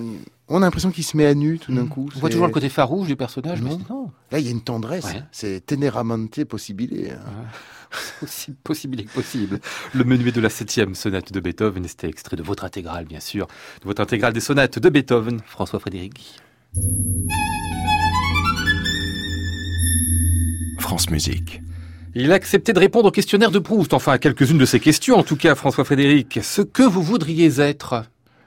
On a l'impression qu'il se met à nu tout d'un coup. On voit toujours le côté farouche du personnage, non. mais non. Là, il y a une tendresse. Ouais. C'est teneramente possibile. Hein. Ouais. Aussi possible que possible. Le menuet de la septième sonate de Beethoven, c'était extrait de votre intégrale, bien sûr. De votre intégrale des sonates de Beethoven, François Frédéric. France Musique. Il a accepté de répondre au questionnaire de Proust, enfin à quelques-unes de ses questions, en tout cas, François Frédéric. Ce que vous voudriez être?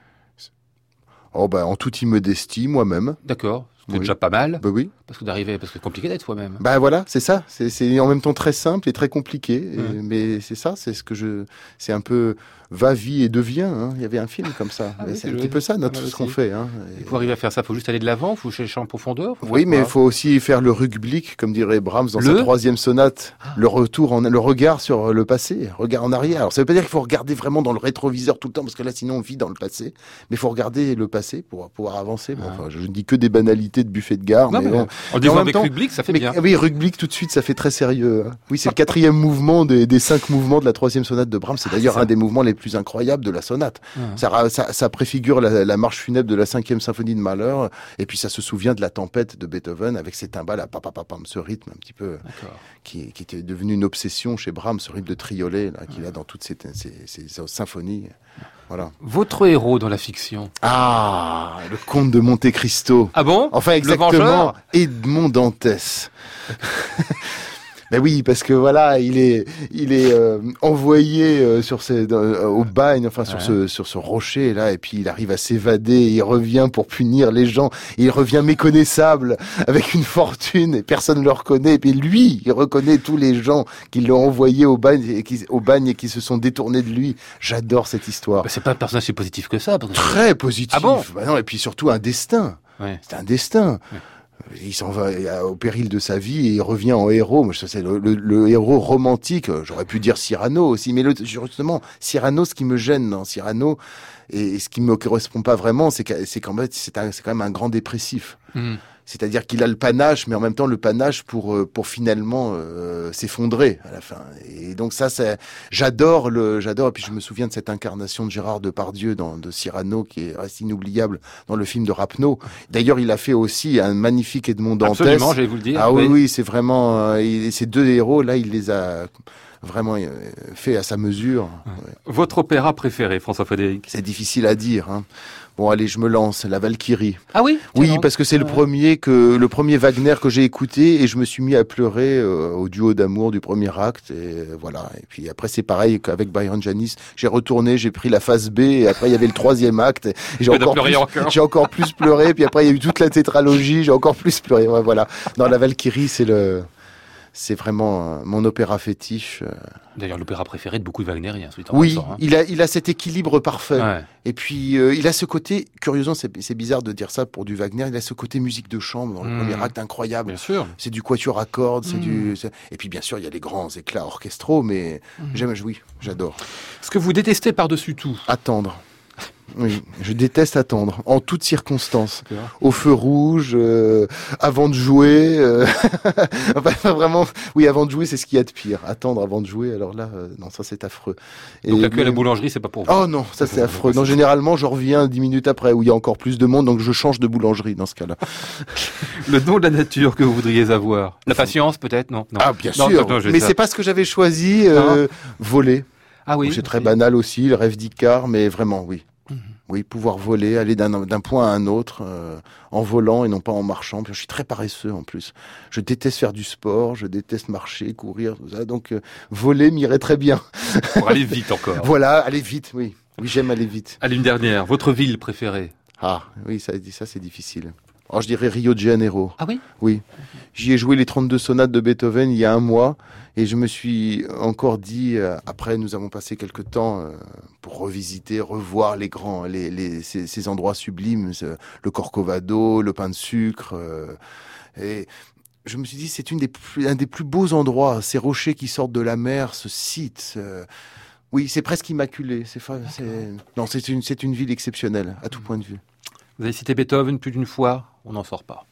Oh ben, en toute immodestie, moi-même. D'accord. C'est oui. déjà pas mal. Bah oui. Parce que d'arriver, parce que c'est compliqué d'être soi-même. Bah voilà, c'est ça. C'est, c'est en même temps très simple et très compliqué. Et, mmh. Mais c'est ça, c'est ce que je, c'est un peu va, vie et devient. Hein. Il y avait un film comme ça. Ah oui, c'est un petit peu ça, notre tout ce qu'on fait. Hein. Et pour arriver à faire ça, il faut juste aller de l'avant, il faut chercher en profondeur. Oui, mais il faut aussi faire le Rückblick, comme dirait Brahms dans le... sa troisième sonate, ah. le retour, en, le regard sur le passé, regard en arrière. Alors ça veut pas dire qu'il faut regarder vraiment dans le rétroviseur tout le temps, parce que là, sinon on vit dans le passé. Mais il faut regarder le passé pour pouvoir avancer. Bon, ah. enfin, je ne dis que des banalités de buffet de gare. Non, mais mais bon, en disant avec Rückblick, ça fait mais, bien. Oui, Rückblick tout de suite, ça fait très sérieux. Oui, c'est le quatrième mouvement des, des cinq mouvements de la troisième sonate de Brahms. C'est d'ailleurs ah, un des mouvements les plus incroyables de la sonate. Ah. Ça, ça, ça préfigure la, la marche funèbre de la cinquième symphonie de Mahler. Et puis ça se souvient de la tempête de Beethoven avec ses timbales à papapapam, ce rythme un petit peu qui, qui était devenu une obsession chez Brahms, ce rythme de triolet là, qu'il a dans toutes ses, ses, ses, ses symphonies. Voilà. Votre héros dans la fiction? Ah, le comte de Monte Cristo. Ah bon? Enfin, exactement. Edmond Dantès. Ben oui, parce que voilà, il est, il est euh, envoyé euh, sur ces, euh, au bagne, enfin sur ouais. ce, sur ce rocher là, et puis il arrive à s'évader. Il revient pour punir les gens. Il revient méconnaissable avec une fortune et personne ne le reconnaît. Et puis lui, il reconnaît tous les gens qui l'ont envoyé au bagne et qui, au bagne et qui se sont détournés de lui. J'adore cette histoire. Ben, c'est pas un personnage si positif que ça. Parce que Très positif. Ah bon? Ben non, et puis surtout un destin. Ouais. C'est un destin. Ouais. Il s'en va au péril de sa vie et il revient en héros. Moi, c'est le, le, le héros romantique. J'aurais pu dire Cyrano aussi, mais le, justement, Cyrano, ce qui me gêne dans Cyrano et, et ce qui me correspond pas vraiment, c'est que c'est qu'en fait, c'est, un, c'est quand même un grand dépressif. Mmh. C'est-à-dire qu'il a le panache, mais en même temps le panache pour pour finalement euh, s'effondrer à la fin. Et donc ça, c'est j'adore le j'adore. Et puis je me souviens de cette incarnation de Gérard Depardieu dans de Cyrano qui reste inoubliable dans le film de Rapneau. D'ailleurs, il a fait aussi un magnifique Edmond Dantès. Absolument, j'allais vous le dire. Ah oui, oui, oui c'est vraiment euh, il, ces deux héros là, il les a vraiment euh, fait à sa mesure. Ouais. Votre opéra préféré, François Frédéric? C'est difficile à dire. Hein. Bon, allez, je me lance. La Valkyrie. Ah oui? Oui, parce que c'est le premier que, le premier Wagner que j'ai écouté et je me suis mis à pleurer euh, au duo d'amour du premier acte et euh, voilà. Et puis après, c'est pareil qu'avec Byron Janis. J'ai retourné, j'ai pris la phase B et après il y avait le troisième acte. Et j'ai encore plus, encore. j'ai encore plus pleuré. Puis après, il y a eu toute la tétralogie. J'ai encore plus pleuré. Ouais, voilà. Dans la Valkyrie, c'est le, c'est vraiment mon opéra fétiche. D'ailleurs, l'opéra préféré de beaucoup de Wagneriens. Oui, hein. il a, il a cet équilibre parfait. Ouais. Et puis, euh, il a ce côté, curieusement, c'est, c'est bizarre de dire ça pour du Wagner, il a ce côté musique de chambre dans le mmh. premier acte incroyable. Bien sûr. C'est du quatuor à cordes, c'est mmh. du... C'est... Et puis, bien sûr, il y a les grands éclats orchestraux, mais mmh. j'aime, oui, j'adore. Ce que vous détestez par-dessus tout? Attendre. Oui, je déteste attendre, en toutes circonstances. Au feu rouge, euh, avant de jouer. Euh... enfin, vraiment, oui, avant de jouer, c'est ce qu'il y a de pire. Attendre avant de jouer, alors là, euh, non, ça c'est affreux. Et donc la queue à la boulangerie, c'est pas pour vous? Oh non, ça c'est affreux. Non, généralement, je reviens dix minutes après, où il y a encore plus de monde, donc je change de boulangerie dans ce cas-là. Le don de la nature que vous voudriez avoir? La patience, peut-être? Non, non. Ah, bien non, sûr, non, mais ça. C'est pas ce que j'avais choisi. Euh, voler. Ah oui. C'est très banal aussi, le rêve d'Icare, mais vraiment, oui. Mmh. Oui, pouvoir voler, aller d'un, d'un point à un autre, euh, en volant et non pas en marchant. Puis je suis très paresseux en plus. Je déteste faire du sport, je déteste marcher, courir, tout ça. Donc euh, voler m'irait très bien. Pour aller vite encore. Voilà, aller vite, oui. Oui, j'aime aller vite. Allez, une dernière. Votre ville préférée? Ah, oui, ça, ça c'est difficile. Alors je dirais Rio de Janeiro. Ah oui? Oui. J'y ai joué les trente-deux sonates de Beethoven il y a un mois et je me suis encore dit, euh, après nous avons passé quelques temps euh, pour revisiter, revoir les grands, les, les, ces, ces endroits sublimes, ce, le Corcovado, le pain de sucre. Euh, et je me suis dit, c'est une des plus, un des plus beaux endroits, ces rochers qui sortent de la mer, ce site. Euh, oui, c'est presque immaculé. C'est, c'est, non, c'est une, c'est une ville exceptionnelle à tout point de vue. Vous avez cité Beethoven plus d'une fois, on n'en sort pas.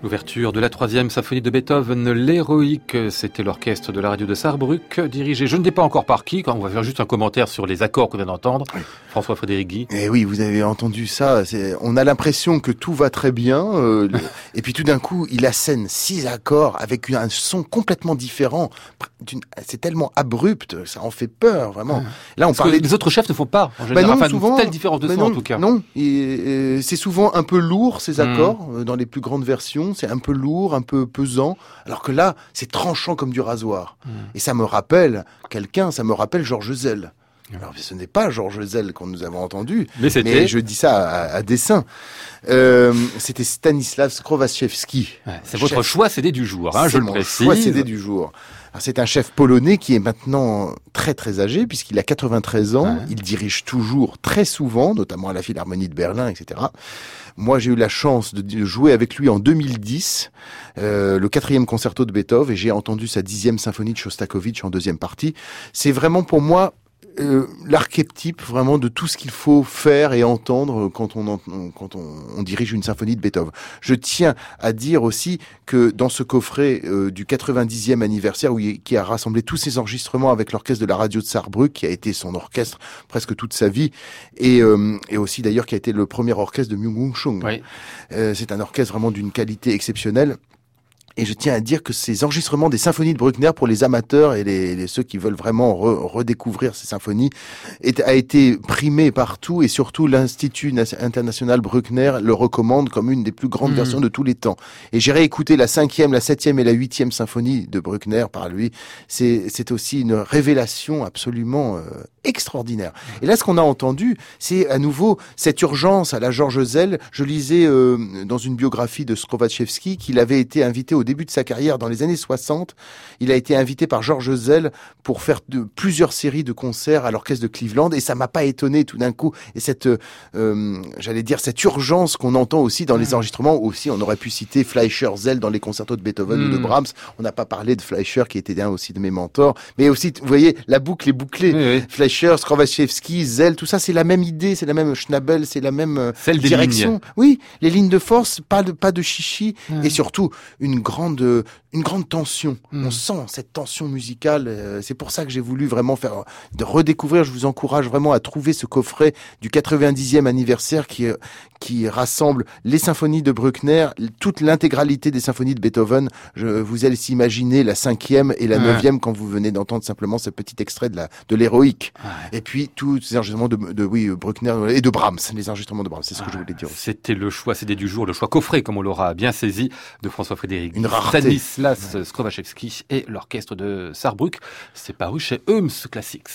L'ouverture de la troisième symphonie de Beethoven, l'héroïque, c'était l'orchestre de la radio de Sarrebruck, dirigé, je ne sais pas encore par qui, quand on va faire juste un commentaire sur les accords qu'on vient d'entendre, oui. François-Frédéric Guy. Eh oui, vous avez entendu ça, c'est, on a l'impression que tout va très bien, euh, le, et puis tout d'un coup, il assène six accords avec un son complètement différent, c'est tellement abrupt, ça en fait peur, vraiment. Ah. Là, on Parce parlait... que les autres chefs ne font pas, en général, bah non, enfin, souvent, une telle différence de son, non, en tout cas. Non, et, euh, c'est souvent un peu lourd, ces accords, mmh. euh, dans les plus grandes versions, c'est un peu lourd, un peu pesant, alors que là, c'est tranchant comme du rasoir. Mmh. Et ça me rappelle quelqu'un, ça me rappelle Georges Zell. Alors, ce n'est pas Georges Zell qu'on nous avons entendu, mais, mais je dis ça à, à dessein. Euh, c'était Stanisław Skrowaczewski. Ouais, c'est votre chef. choix C D du jour, hein, je le précise. C'est mon choix C D du jour. Alors, c'est un chef polonais qui est maintenant très très âgé, puisqu'il a quatre-vingt-treize ans. Ouais. Il dirige toujours très souvent, notamment à la Philharmonie de Berlin, et cetera. Moi, j'ai eu la chance de jouer avec lui en deux mille dix, euh, le quatrième concerto de Beethoven, et j'ai entendu sa dixième symphonie de Shostakovich en deuxième partie. C'est vraiment pour moi Euh, l'archétype vraiment de tout ce qu'il faut faire et entendre quand on, en, quand on, on dirige une symphonie de Beethoven. Je tiens à dire aussi que dans ce coffret euh, du quatre-vingt-dixième anniversaire, où il, qui a rassemblé tous ses enregistrements avec l'orchestre de la radio de Sarrebruck, qui a été son orchestre presque toute sa vie, et, euh, et aussi d'ailleurs qui a été le premier orchestre de Myung-Whun Chung. Oui. Euh, c'est un orchestre vraiment d'une qualité exceptionnelle. Et je tiens à dire que ces enregistrements des symphonies de Bruckner, pour les amateurs et les, les ceux qui veulent vraiment re, redécouvrir ces symphonies, est, a été primé partout, et surtout l'Institut international Bruckner le recommande comme une des plus grandes mmh. versions de tous les temps. Et j'ai réécouté la cinquième, la septième et la huitième symphonie de Bruckner par lui. C'est, c'est aussi une révélation absolument euh, extraordinaire. Et là, ce qu'on a entendu, c'est à nouveau cette urgence à la Georges Zell. Je lisais euh, dans une biographie de Skrowaczewski qu'il avait été invité au début de sa carrière, dans les années soixante, il a été invité par Georges Zell pour faire de, plusieurs séries de concerts à l'orchestre de Cleveland, et ça m'a pas étonné tout d'un coup. Et cette, euh, j'allais dire, cette urgence qu'on entend aussi dans les enregistrements, aussi on aurait pu citer Fleischer, Zell dans les concertos de Beethoven mmh. ou de Brahms. On n'a pas parlé de Fleischer, qui était un aussi de mes mentors, mais aussi, vous voyez, la boucle est bouclée. Oui, oui. Fleischer, Skrowaczewski, Zell, tout ça, c'est la même idée, c'est la même Schnabel, c'est la même Celle direction. Lignes. Oui, les lignes de force, pas de, pas de chichi, mmh. et surtout une grande Grande, une grande tension. Mmh. On sent cette tension musicale. Euh, c'est pour ça que j'ai voulu vraiment faire de redécouvrir. Je vous encourage vraiment à trouver ce coffret du quatre-vingt-dixième anniversaire qui qui rassemble les symphonies de Bruckner, toute l'intégralité des symphonies de Beethoven. Je vous allez s'imaginer la cinquième et la neuvième ouais. quand vous venez d'entendre simplement ce petit extrait de la de l'héroïque. Ouais. Et puis tous ces enregistrements de, de oui Bruckner et de Brahms, les enregistrements de Brahms. C'est ce que ouais. je voulais dire. Aussi. C'était le choix C D du jour, le choix coffret comme on l'aura bien saisi de François-Frédéric. Une rareté. Stanisław ouais. Skrowaczewski et l'orchestre de Sarrebruck. C'est paru chez Eums Classics.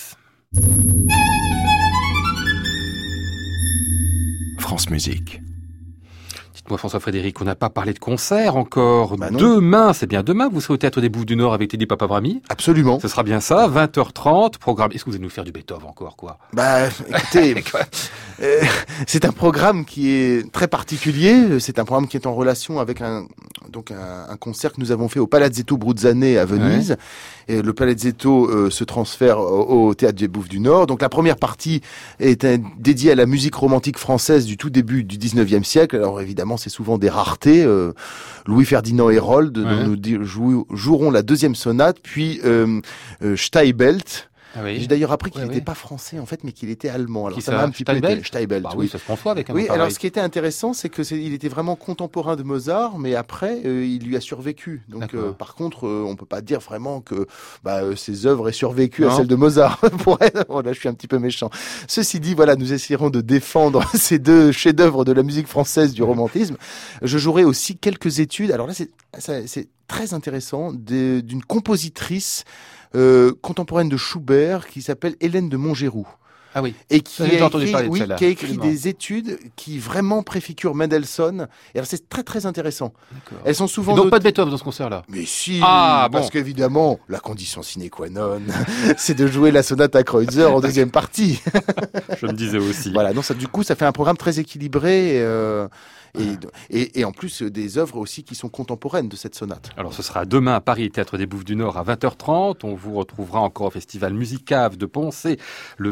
France Musique. Dites-moi François-Frédéric, on n'a pas parlé de concert encore. Bah demain, c'est bien demain, vous serez au Théâtre des Bouffes du Nord avec Teddy Papavrami. Absolument. Ce sera bien ça, vingt heures trente, programme. Est-ce que vous allez nous faire du Beethoven encore, quoi? Bah, écoutez, euh, c'est un programme qui est très particulier. C'est un programme qui est en relation avec un, donc un, un concert que nous avons fait au Palazzetto Bruzzane à Venise. Ouais. Et le Palazzetto euh, se transfère au, au Théâtre des Bouffes du Nord. Donc la première partie est un, dédiée à la musique romantique française du tout début du dix-neuvième siècle. Alors évidemment, c'est souvent des raretés. Euh, Louis-Ferdinand Hérold, ouais. dont nous jou- jouerons la deuxième sonate, puis euh, euh, Steibelt. Ah oui. J'ai d'ailleurs appris qu'il n'était ouais, ouais. pas français en fait, mais qu'il était allemand. Alors Qui ça, ça m'a un petit peu été... Steibelt. Bah oui, ça se François avec un Oui, alors ce qui était intéressant, c'est que c'est... il était vraiment contemporain de Mozart, mais après euh, il lui a survécu. Donc euh, par contre, euh, on peut pas dire vraiment que bah, euh, ses œuvres aient survécu non. à celles de Mozart. Pour elle, oh, là, je suis un petit peu méchant. Ceci dit, voilà, nous essayerons de défendre ces deux chefs-d'œuvre de la musique française du romantisme. Je jouerai aussi quelques études. Alors là, c'est, ça, c'est très intéressant de, d'une compositrice Euh, contemporaine de Schubert qui s'appelle Hélène de Montgeroux. Ah oui. Et qui a écrit, de oui, qui a écrit des études qui vraiment préfigurent Mendelssohn. Et alors c'est très très intéressant. D'accord. Elles sont souvent. Et donc not... pas de Beethoven dans ce concert-là. Mais si. Ah parce bon. qu'évidemment, la condition sine qua non, c'est de jouer la sonate à Kreutzer en deuxième partie. Je me disais aussi. Voilà. Donc ça, du coup, ça fait un programme très équilibré. Euh... Et, et, et en plus des œuvres aussi qui sont contemporaines de cette sonate. Alors ce sera demain à Paris, Théâtre des Bouffes du Nord à vingt heures trente. On vous retrouvera encore au Festival Musicave de Poncé le vingt-six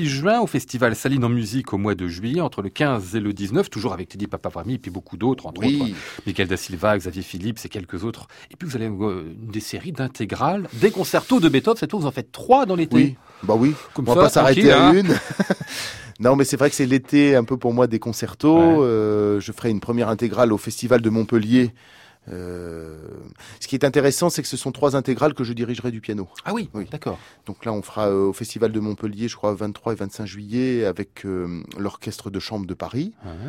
six juin au festival Saline en musique au mois de juillet, entre le quinze et le dix-neuf, toujours avec Teddy Papavrami et puis beaucoup d'autres, entre oui. autres Michael da Silva, Xavier Philippe et quelques autres. Et puis vous avez euh, des séries d'intégrales, des concertos de Beethoven, cette fois vous en faites trois dans l'été. Oui, bah oui, comme on ça, va pas s'arrêter hein. à une. Non, mais c'est vrai que c'est l'été un peu pour moi des concertos. Ouais. Euh, je ferai une première intégrale au Festival de Montpellier. Euh, ce qui est intéressant, c'est que ce sont trois intégrales que je dirigerai du piano. Ah oui, oui. D'accord. Donc là, on fera euh, au Festival de Montpellier, je crois, vingt-trois et vingt-cinq juillet, avec euh, l'Orchestre de Chambre de Paris. Uh-huh.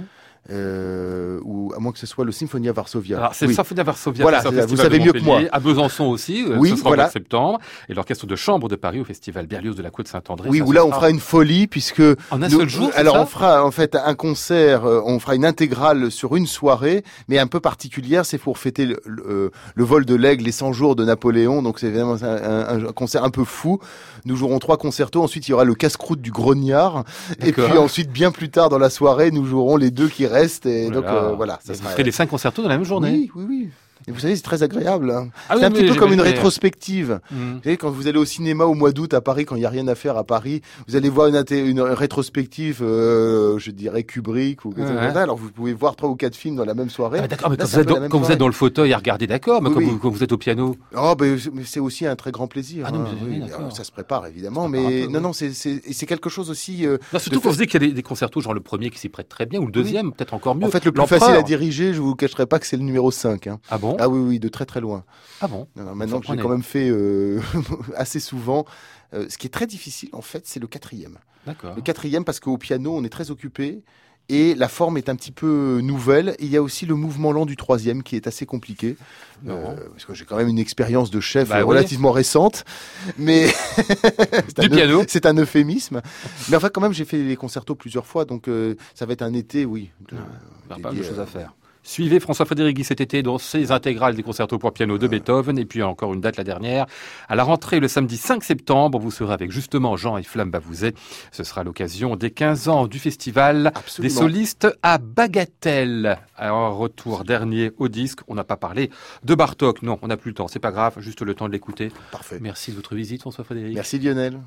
Euh, ou à moins que ce soit le Symphonia Varsovia. Alors c'est oui. le Symphonia Varsovia, voilà, c'est ça, vous savez mieux que moi. À Besançon aussi, oui, ce sera voilà. en septembre, et l'orchestre de chambre de Paris au festival Berlioz de la Côte Saint-André. Oui, où là on fera une folie puisque en un nous, seul jour. Alors ça on fera en fait un concert, euh, on fera une intégrale sur une soirée, mais un peu particulière, c'est pour fêter le, le, le vol de l'aigle, les cent jours de Napoléon. Donc c'est vraiment un, un, un concert un peu fou. Nous jouerons trois concertos. Ensuite il y aura le casse-croûte du Grognard, et puis ensuite bien plus tard dans la soirée nous jouerons les deux qui restent. Et voilà. donc Euh, voilà, ça vous sera... ferez les cinq concertos dans la même journée. Oui, oui, oui. Et vous savez, c'est très agréable. Hein. Ah c'est oui, un petit peu comme une fait... rétrospective. Mmh. Vous savez, quand vous allez au cinéma au mois d'août à Paris, quand il n'y a rien à faire à Paris, vous allez voir une, une rétrospective, euh, je dirais Kubrick ou quelque chose comme ça. Alors vous pouvez voir trois ou quatre films dans la même soirée. Ah, d'accord, mais Là, quand, vous êtes, dans, quand vous êtes dans le fauteuil à regarder, d'accord, mais oui, quand, oui. Vous, quand vous êtes au piano. Oh, ben, c'est aussi un très grand plaisir. Ah, non, hein. oui, Alors, ça se prépare évidemment, mais peu, non, oui. non, c'est, c'est, c'est quelque chose aussi. Euh, non, surtout quand vous dites qu'il y a des, des concertos, genre le premier qui s'y prête très bien, ou le deuxième, oui. peut-être encore mieux. En fait, le plus facile à diriger, je vous cacherai pas que c'est le numéro cinq. Hein. Ah bon? Ah oui, oui, de très très loin. Ah bon? Non, non, maintenant que j'ai quand même fait euh, assez souvent, euh, ce qui est très difficile en fait, c'est le quatrième. D'accord. Le quatrième parce qu'au piano, on est très occupé et la forme est un petit peu nouvelle. Et il y a aussi le mouvement lent du troisième qui est assez compliqué. Euh, parce que j'ai quand même une expérience de chef bah, relativement oui. récente, mais c'est, du un, piano. c'est un euphémisme. Mais enfin, quand même, j'ai fait les concertos plusieurs fois, donc euh, ça va être un été, oui. De, ah, pas de choses à faire. Suivez François Frédéric Guy cet été dans ses intégrales des concertos pour piano de Beethoven. Et puis encore une date la dernière. À la rentrée, le samedi cinq septembre, vous serez avec justement Jean et Flamme Bavouzet. Ce sera l'occasion des quinze ans du festival Absolument. Des solistes à Bagatelle. Alors, retour dernier au disque. On n'a pas parlé de Bartók. Non, on n'a plus le temps. C'est pas grave, juste le temps de l'écouter. Parfait. Merci de votre visite, François Frédéric. Merci Lionel.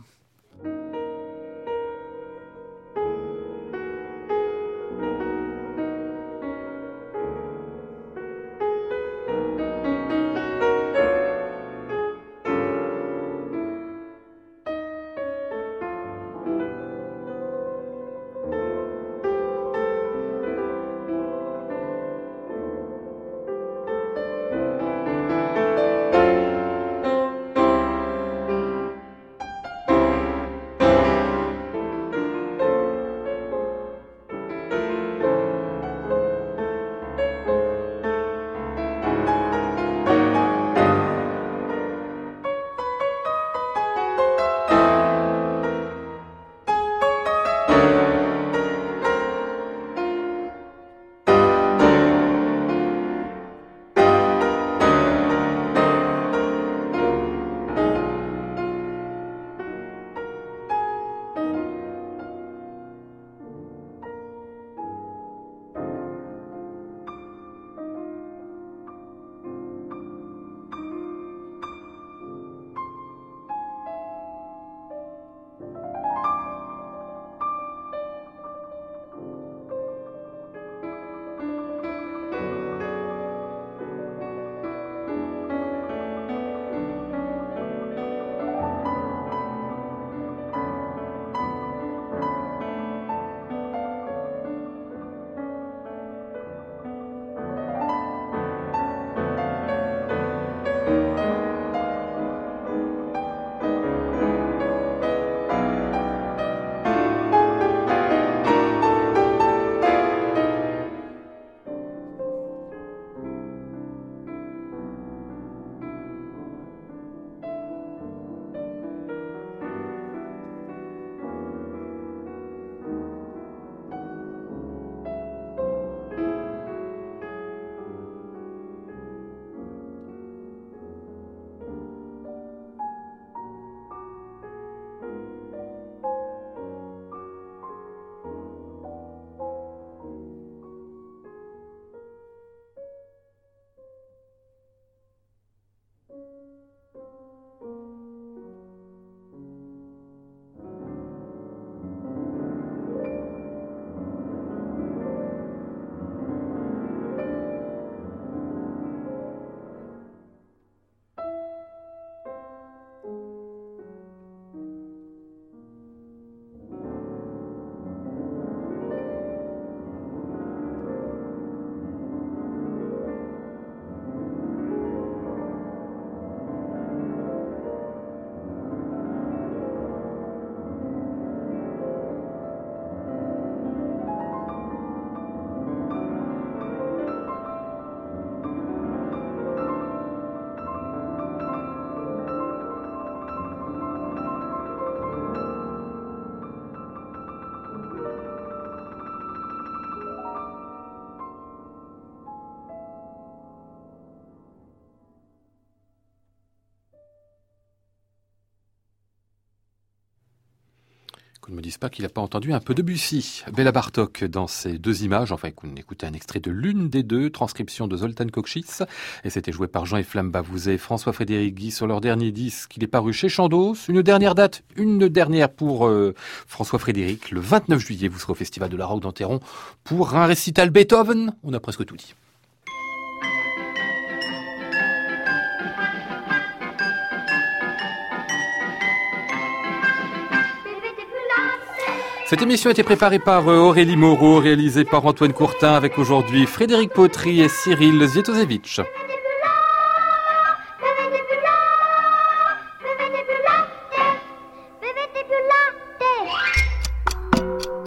Qu'on ne me dise pas qu'il n'a pas entendu un peu de Debussy. Béla Bartók dans ces deux images, enfin on écoutait un extrait de l'une des deux, transcription de Zoltán Kocsis, et c'était joué par Jean-Eflamme Bavouzet et François-Frédéric Guy sur leur dernier disque. Il est paru chez Chandos. Une dernière date, une dernière pour euh, François-Frédéric. Le vingt-neuf juillet, vous serez au Festival de la Roque d'Enterron pour un récital Beethoven. On a presque tout dit. Cette émission a été préparée par Aurélie Moreau, réalisée par Antoine Courtin, avec aujourd'hui Frédéric Potry et Cyril Zietozewicz.